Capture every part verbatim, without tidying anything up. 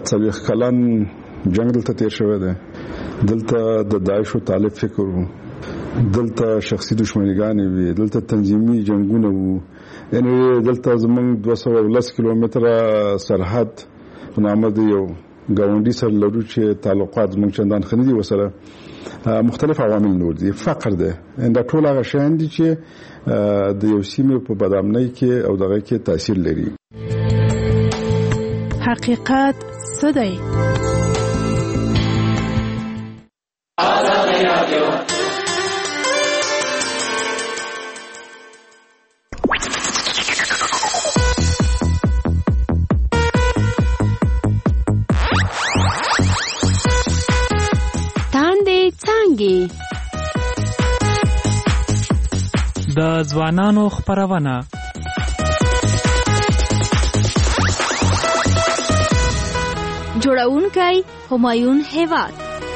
څلوېښت کلن جنگ دلته تیر شوی دی. دلته د داعش او طالب فکر وو، دلته شخصي دښمنیګانې وي، دلته تنظیمي جنگونه وو. یعنی دلته زمونږ دوه سوه ولس کیلومتره سرحد په نامه د یو ګاونډي سره لرو چې تعلقات زمونږ چندان ښه نه دي ورسره. مختلف عوامل نور دي، فقر دی، دا ټول هغه شیان دي چې د یو سیمې په بدامنۍ کې او دغه کې تاثیر لري. حقیقت څه دی؟ د ځوانانو خپرونه جوړونکی همایون هیواد.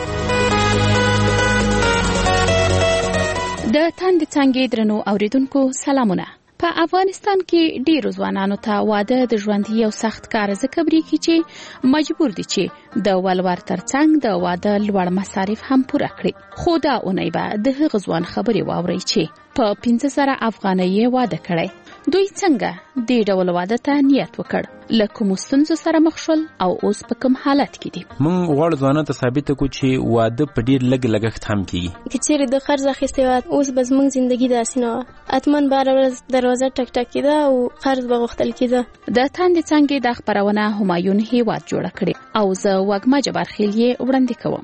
د تاندې څانګې درنو اوریدونکو سلامونه. په افغانستان کې ډیرو ځوانانو ته واده د ژوند یو سخت کار ځکه بریږي چې مجبور دي چې د ولور ترڅنګ د واده لوړ مصارف هم پوره کړي. خو دا اونۍ به د هغه ځوان خبرې واورئ چې په پنځه زره افغانۍ واده کړي. دوی څنګه دې ډول واده ته نیت وکړ، له کومو ستونزو سره مخ شول او اوس په کوم حالت کې دي؟ موږ غواړو ځوانانو ته ثابت کړو چې واده په ډیر لږ لګښت هم کیږي. که چیرې د قرض اخیستی وای اوس به زموږ زندگی داسې نه وه. حتما به هره ورځ دروازه ټک ټک کېده او قرض به غوښتل کېده. د تاندې څانګې دا خپرونه همایون هیواد جوړه کړې او زه وږمه جبارخیل یې وړاندې کوم.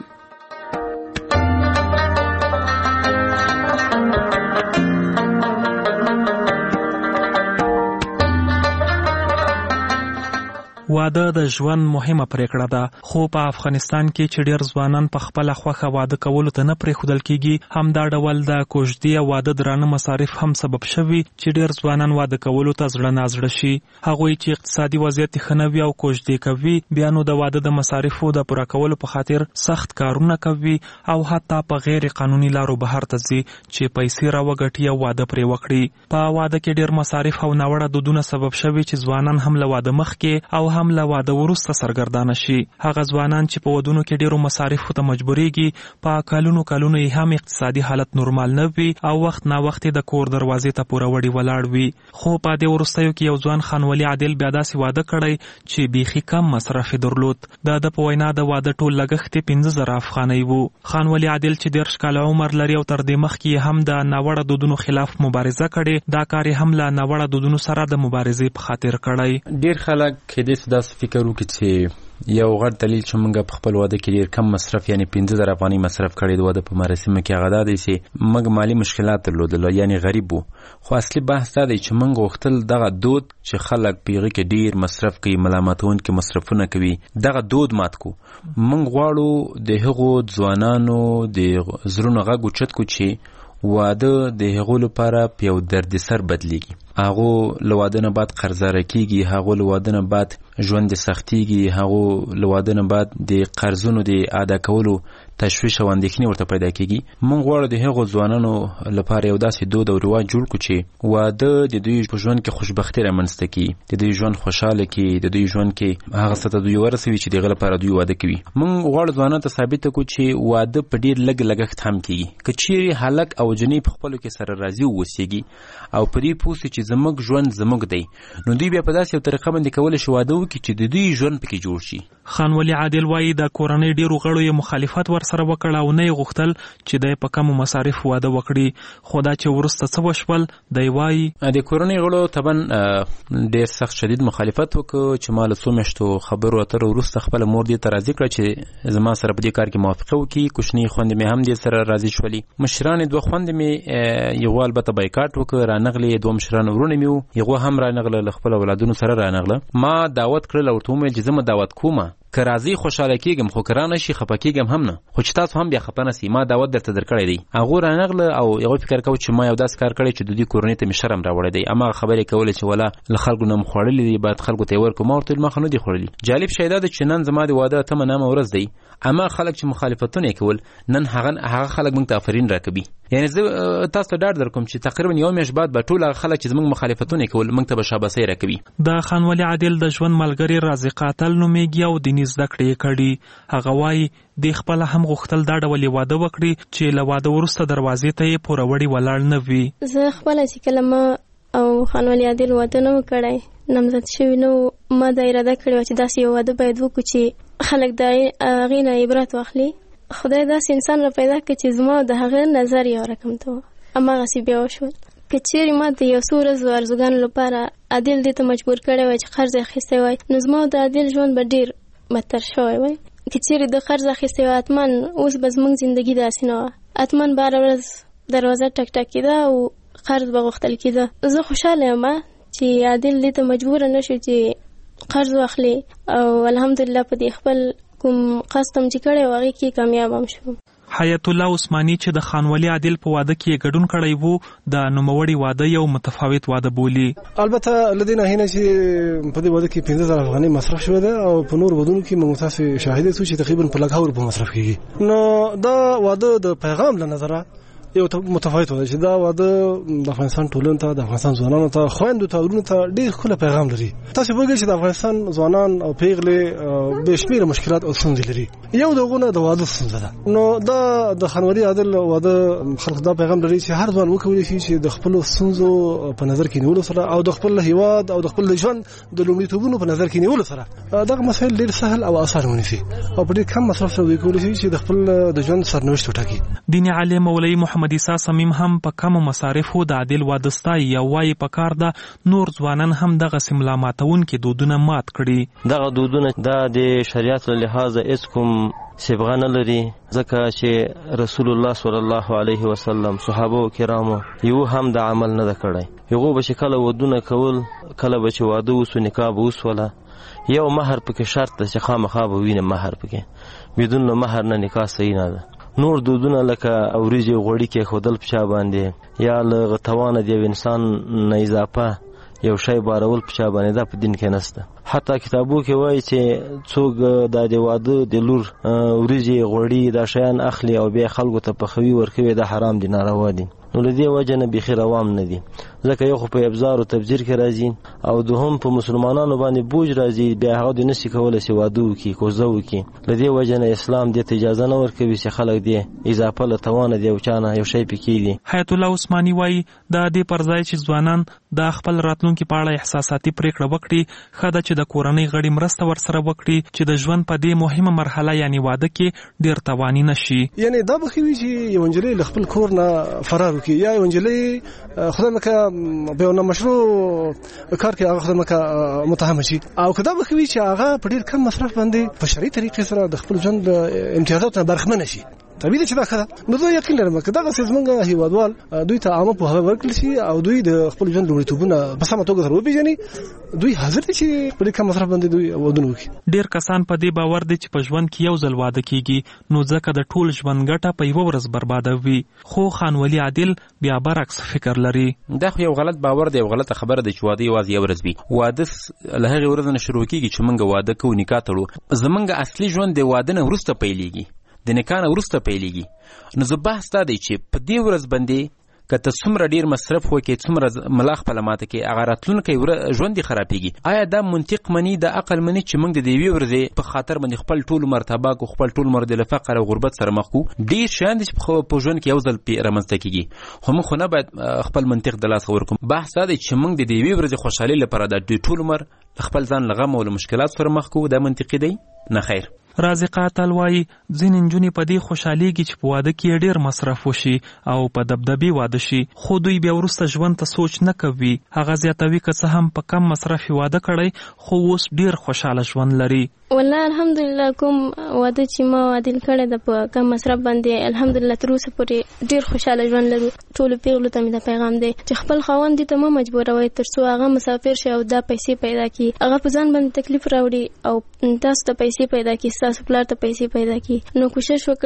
واده د ژوند مهمه پریکړه ده، خو په افغانستان کې چې ډیر ځوانان په خپل خوخه واده کولو ته نه پریښودل کیږي، هم دا ډول د کوژدې واده درانه مصارف هم سبب شوي چې ډیر ځوانان واده کولو ته زړه نازړه شي. هغوی چې اقتصادي وضعیت ښه نه وي او کوژدې کوي، بیا نو د واده د مصارفو د پوره کولو په خاطر سخت کارونه کوي او حتی په غیر قانوني لارو بهر ته ځي چې پیسې راوګټي او واده پرې وکړي. په واده کې ډیر مصارف او ناوړه دودونه سبب شوي چې ځوانان هم له واده مخکې او هم له واده وروسته سرګردانه شي. هغه ځوانان چې په ودونو کې ډیرو مصارفو ته مجبورېږي، په کلونو کلونو یې هم اقتصادي حالت نورمال نه وي او وخت نا وخت د کور دروازې ته پوره وړي ولاړ وي. خو په دې وروستیو کې یو ځوان خانولي عادل بیا داسې واده کړی چې بیخي کم مصرف درلود. د ده په وینا د واده ټول لګښت پنځه زره افغانۍ وو. خانولي عادل چې دېرش کاله عمر لري او تر دې مخکې هم د ناوړه دودونو خلاف مبارزه کړې، دا کار یې هم له ناوړه دودونو سره د مبارزې په خاطر کړی. ډیر خلک کېدای شي داسې فکر وکړي چې یو غټ دلیل چې موږ په خپل واده کې ډیر کم مصرف یعنی پنځه زره افغانۍ مصرف کړی د واده په مراسمو کې، هغه دا دی چې موږ مالي مشکلات درلودل یعنی غریب وو. خو اصلي بحث دا دی چې موږ غوښتل دغه دود چې خلک په هغې کې ډیر مصرف کوي، ملامتونکي مصرفونه کوي، دغه دود مات کو. موږ غواړو د هغو ځوانانو د زړونو غږ اوچت کو چې واده د هغو لپاره په یو دردسر بدلیږي. هغو له واده نه بعد قرضداره کیږي، هغو له واده نه بعد ژوند سختیږي، هغو له واده نه بعد د قرضونو د ادا کولو تشویش او اندېښنې ورته پیدا کیږي. موږ غواړو د هغو ځوانانو لپاره یو داسې دود او رواج جوړ کړو چې واده د دوی په ژوند کې خوشبختي رامنځته کړي، د دوی ژوند خوشحاله کړي، د دوی ژوند کې هغه څه ته دوی ورسوي چې د هغه لپاره دوی واده کوي. موږ غواړو ځوانانو ته ثابت کړو چې واده په ډېر لږ لګښت هم کیږي. که چیرې هلک او جنۍ په خپلو کې سره راضي واوسېږي او په دې پوه سي چې زموږ ژوند زموږ دی، نو دوی بیا په داسې یو طریقه باندې کولی شي واده وکړي چې د دوی ژوند پکې جوړ شي. خانولي عادل وایي د کورنۍ ډیرو غړو یې مخالفت ورسره وکړ او نه یې غوښتل چې دی په کمو مصارف واده وکړي. خو دا چې وروسته څه وشول، دی وایي د کورنۍ غړو طبعا ډېر سخت شدید مخالفت وکړ چې ما له څو میاشتو خبرو اترو وروسته خپله مور دې ته راضي کړه چې زما سره په دې کار کې موافقه وکړي. کوچنۍ خویندې مې هم دې سره راضي شولې. مشرانې دوه خویندې مې یغو البته بایکاټ وکړ، رانغلې. دوه مشران ورونه مې وو، یغو هم رانغله، له خپلو اولادونو سره رانغله. ما دعوت کړل او ورته ومویل چې زه م دعوت کومه، که راځي خوشحاله کېږم، خو که رانه شي خفه کېږم هم نه، خو چې تاسو هم بیا خفه نه سئ، ما دعوت درته درکړی دی. هغو رانغله او هغوی فکر کوو چې ما یو داسې کار کړی چې د دوی کورنۍ ته مې شرم راوړی دی. هماغه خبرې کولې چې ولا له خلکو نه م خوړلي دي، باید خلکو ته یې ورکړو. ما ورته ویل ما خو نه دي خوړلي. جالب شی دا دی چې نن زما د واده اتمه نامه ورځ دی، اما خلک چې مخالفتونه یې کول، نن هغه هغه خلک موږ ته آفرین راکوي یعنی زه تاسو ته ډاډ درکوم چې تقریبا یو میاشت بعد به ټول خلک چې زموږ مخالفتونه کول موږ ته به شاباسي راکوي. د خانولي عادل د ژوند ملګری رازق قاتل نومیږي او دیني زده کړې کړي. هغه وایي د خپل هم غوښتل دا ډول واده وکړي چې له واده وروسته دروازې ته یې پوروړی ولاړ نه وي. زه خپل چې کلمه او خانولي عادل واده نه وکړای نامزد شوی نو ما دا اراده کړې چې داسې یو واده باید وکړو چې خلک د هغې نه عبرت واخلي. خدای داسې انسان را پیدا کړ چې زما د هغې نظر یو رقم ته و، هماغسې بیا وشول. که چیرې ما د یو څو ورځو ارزوګانو لپاره عادل دې ته مجبور کړی وای چې قرض اخیستی وای نو زما د عادل ژوند به ډېر بدتر شوی وای. که چیرې د قرض اخیستی وای حتما اوس به زموږ زندګي داسې نه وه. حتما به هره ورځ دروازه ټک ټک کېده او قرض به غوښتل کېده. زه خوشحاله یم چې عادل دې ته مجبوره نه شو چې قرض واخلي او الحمدلله په دې خپل کوم قصد هم چې کړی و هغې کې کامیاب هم شو. حیات الله عثماني چې د خانولي عادل په واده کې ګډون کړی وو د نوموړي واده یو متفاوت واده بولي. البته له دې نه هینه چې په دې واده کې پنځه زره افغانۍ مصرف شوی دی او په نور ودونو کې موږ تاسو شاهد یو چې تقریبا په لږ روپو مصرف کیږي. نو دا واده د پیغام له نظره یو متفاوت واده چې دا واده د افغانستان ټولنې ته د افغانستان ځوانانو ته خویندو ته ورونو ته ډېر ښکلی پیغام لري. تاسو وګورئ چې د افغانستان ځوانان او پیغلې بې شمېره مشکلات او ستونزې لري. یو د هغو نه د واده ستونزه ده. نو دا د خانولي عادل واده خلک دا پیغام لري چې هر ځوان وکولی شي چې د خپلو ستونزو په نظر کې نیولو سره او د خپل هیواد او د خپل ژوند د لومړیتوبونو په نظر کې نیولو سره دغه مسایل ډېر سهل او اسان ونیسي او په ډېر کم مصرف سره وکولی شي چې د خپل د ژوند سرنوشت وټاکي. دیني عالم مولوي محمد عیسی صمیم هم په کمو مصارفو د عادل واده ستایي او وایي په کار ده نور ځوانان هم دغسې ملا ماتونکي دودونه مات کړي. دغه دودونه دا د شریعت له لحاظه هېڅ کوم صبغه نه لري ځکه چې رسول الله صلی الله علیه وسلم صحابه کرامو یو هم د عمل نه ده کړی. هغو به چې کله ودونه کول کله به چې واده وسو نکاح به وسوله یو مهر پکې شرط ده چې خامخا به وینه مهر پکې بدون مهر نه نکاح صحیح نه ده. نور دودونه لکه اوریجې غوړي کې خودل پچا باندې یا له توانه د یو انسان نه اضافه یو شی بارول پچا باندې دا په دین کې نشته. حتی کتابو کې وایي چې څوک د د واده د لور اوریجې غوړي دا شیان اخلي او بیا خلکو ته پخوي ورکوي دا حرام دي ناروا دي. نو له دې وجه نه بیخي روام نه دي ځکه یو خو په ابزار او تبذیر کې راځي او دوهم په مسلمانانو باندې بوج راځي بیا هغه د نشي کولی چې واده وکړي کوزه وکړي. له دې وجه نه اسلام دې ته اجازه نه ورکوي چې خلک دې اضافه له توانه دی او چانه یو شی پکې دي. حیات الله عثماني وایي د دې پر ځای چې ځوانان د خپل راتلونکي په اړه احساساتي پریکړه وکړي ښه ده چې د کورنۍ غړي مرسته ورسره وکړي چې د ژوند په دې مهمه مرحله یعنی واده کې ډېر تاواني نه شي. یعنی دا به ښه وي چې یو نجلۍ له خپل کور نه فرار وکړي یا یو نجلۍ خدای مکه په یو نامشروع کار کې هغه خدای مکه متهم شي او که دا به ښه وي چې هغه په ډېر کم مصرف باندې په شرعي طریقې سره د خپل ژوند امتیازاتو نه برخمنه شي. طبیعي ده چې دا ښه ده. نو زه یقین لرم که دغسې زموږ هېوادوال دوی ته عامه پوهاوی ورکړل شي او دوی د خپل ژوند لومړیتوبونه په سمه توګه سره وپېژني دوی حاضر دي چې په ډېر کم مصرف باندې دوی ودونه وکړي. ډېر کسان په دې باور دي چې په ژوند کې یو ځل واده کېږي نو ځکه د ټول ژوند ګټه په یوه ورځ بربادوي. خو خانولي عادل بیا برعکس فکر لري. دا خو یو غلط باور دی، یو غلطه خبره ده چې واده یوازې یو ورځ وي. واده له هغې ورځې نه شروع کېږي چې موږ واده کوو نکاح تړو. زموږ اصلي ژوند د واده نه وروسته پیلېږي، د نکاح نه وروسته پیلېږي. نو زه بحث دا دی چې په دې ورځ باندې که ته څومره ډېر مصرف وکړې څومره ملا خپله ماته کړې هغه راتلونکی ژوند دې خرابېږي. آیا دا منطق مني د عقل مني چې موږ د یوې ورځې په خاطر باندې خپل ټول عمر تباه کړو، خپل ټول عمر د له فقر او غربت سره مخ کړو؟ ډېر شیان دي چې په ژوند کې یو ځل رامنځته کېږي، خو موږ خو نه باید خپل منطق د لاسه ورکړو. بحث دا دی چې موږ د یوې ورځې خوشحالۍ لپاره د ټول عمر خپل ځان له غم او له مشکلات سره مخ کړو. دا منطقي دی؟ نه خیر. رازق قاتل وایي ځینې نجونې په دې خوشحالیږي چې په واده کې ډېر مصرف وشي او په دبدبې واده شي، خو دوی بیا وروسته ژوند ته سوچ نه کوي. هغه زیاتوي که څه هم په کم مصرف واده کړی خو اوس ډېر خوشحاله ژوند لري. والله الحمدلله کوم واده چې ما عادل کړی د په کم مصرف باندې الحمدلله تر اوسه پورې ډېر خوشحاله ژوند لرو. ټولو پیغلو ته مې دا پیغام دی چې خپل خاوند دې ته مه مجبوروئ تر څو هغه مسافر شي او دا پیسې پیدا کړي. هغه په ځان باندې تکلیف راوړي او تاسو ته پیسې پیدا کړي، ستاسو پلار ته پیسې پیدا کړي. نو کوشش وکړئ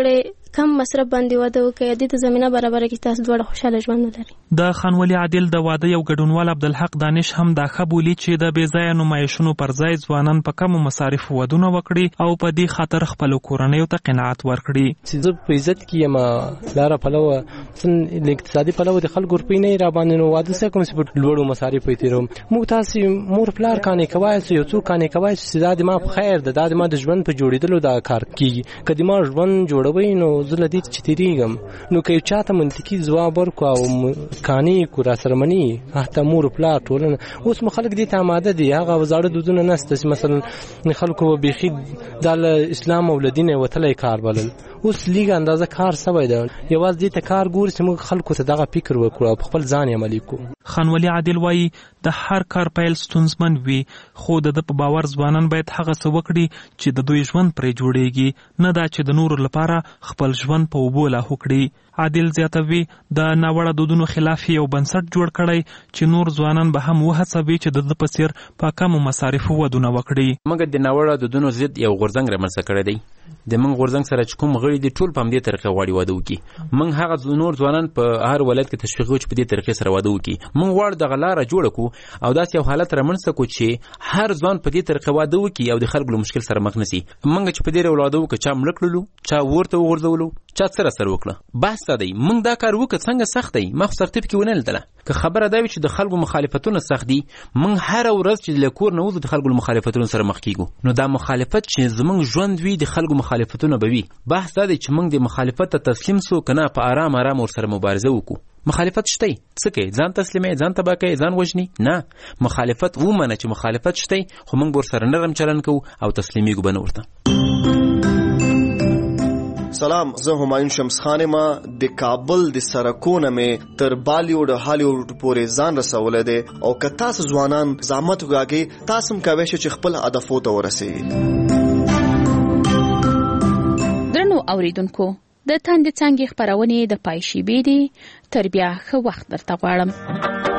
کم مصرف باندې واده وکړي، د دې زمينه برابر کړي تاسو دواړه خوشاله ژوند ولرئ. د خانولي عادل د واده یو ګډونوال عبدالحق دانش هم دا خبولي چې د بېځایه نمایشونو پر ځای ځوانان په کمو مصارفو ودونه وکړي او په دې خاطر خپل کورنیو ته قناعت ورکړي. چې زه په عزت کې یم لاره پلوه څن اقتصادي پلوه د خلکو روپۍ نه را باندې نو واده سره کوم څه په لوړو مصارفو تیرو. موږ تاسو مور پلار کانې کوي چې یو څوک کانې کوي چې دا د ما په خیر ده، دا د ما د ژوند په جوړېدلو دا کار کیږي. کله ما ژوند جوړوي نو زه لدې چې تیریږم نو که چاته منطقي ځواب ورکو او کانې کو را سره مني حتی مور پلار ټولنه اوس مخالک دي ته آماده دي. هغه وزاړه دودونه نسته چې مثلا خلکو بيخي د اسلام او دین وتلې کار بلل. اوس لیګ اندازه کار سوی ده، یوازې دې ته کار ګوري چې موږ خلکو ته دغه فکر وکړو او خپل ځان عملي کوو. خانولي عادل وایي د هر کار پیل ستونزمن وي، خو د په باور ځوانان باید هغه څه وکړي چې د دوی ژوند پرې جوړیږي، نه دا چې د نورو لپاره خپل ژوند په اوبو لاهو کړي. عادل زیاتوي د ناوړه دودونو خلاف یو بنسټ جوړ کړی چې نور ځوانان به هم وهڅوي چې د ده په څیر په کمو مصارفو ودونه وکړي. موږ د ناوړه دودونو ضد یو غورځنګ رامنځته کړی دی. د موږ غورځنګ سره چې کوم غړي دي ټول په همدې طریقې غواړي واده وکړي. موږ هغه نور ځوانان په هر ولایت کې تشویق کوو چې په دې طریقې سره واده وکړي. موږ غواړو دغه لاره جوړه کړو او داسې یو حالت رامنځته کړو چې هر ځوان په دې طریقې واده وکړي او د خلکو له مشکل سره مخ نه شي. موږ چې په دې ډول واده وکړو چا مړه کړلو، چا ورته وغورځولو، چا سره سره وکړه. بحث دا دی موږ دا کار وکړ څنګه سخت دی. ما خو سختي پکې ونه لیدله. که خبره دا وي چې د خلکو مخالفتونه سخت دي، موږ هر ورځ چې له کور نه وځو د خلکو مخالفتونو سره مخ کیږو. نو دا مخالفت چې زموږ ژوند وي د خلکو مخالفتونه به وي. بحث دا دی چې موږ د مخالفت ته تسلیم سو کنه په آرام آرام ورسره مبارزه وکړو. مخالفت شته څه کوي؟ ځان تسلیمې، ځان تبا کوي، ځان وژني؟ نه، مخالفت ومنه چې مخالفت شته خو موږ ورسره نرم چلن کوو او تسلیمیږو به نه ورته. سلام، زه همایون شمس خان ما د کابل د سرکونه مې تر بالیوډ هالیوډ پورې ځان رسولی دی او که تاسو ځوانان زحمت وکاږئ تاسو هم کولی شئ چې خپل هدفو ته ورسیږئ. درنو اوریدونکو، د تاندې څانګې خپرونې د پای شیبې دي، تر بیا ښه وخت درته غواړم.